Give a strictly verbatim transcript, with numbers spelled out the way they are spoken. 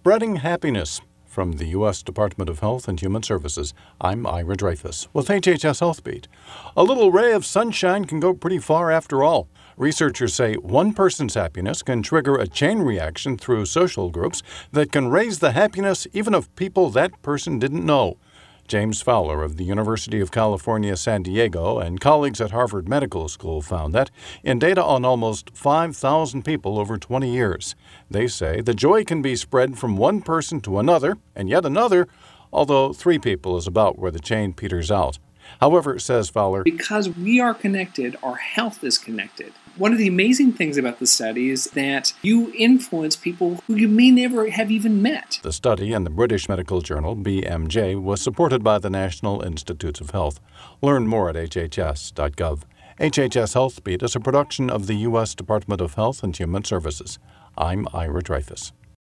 Spreading happiness. From the U S Department of Health and Human Services, I'm Ira Dreyfus with H H S Health Beat. A little ray of sunshine can go pretty far after all. Researchers say one person's happiness can trigger a chain reaction through social groups that can raise the happiness even of people that person didn't know. James Fowler of the University of California, San Diego, and colleagues at Harvard Medical School found that in data on almost five thousand people over twenty years. They say the joy can be spread from one person to another and yet another, although three people is about where the chain peters out. However, says Fowler, because we are connected, our health is connected. One of the amazing things about the study is that you influence people who you may never have even met. The study in the British medical journal B M J was supported by the National Institutes of Health. Learn more at H H S dot gov. H H S Health Beat is a production of the U S Department of Health and Human Services. I'm Ira Dreyfus.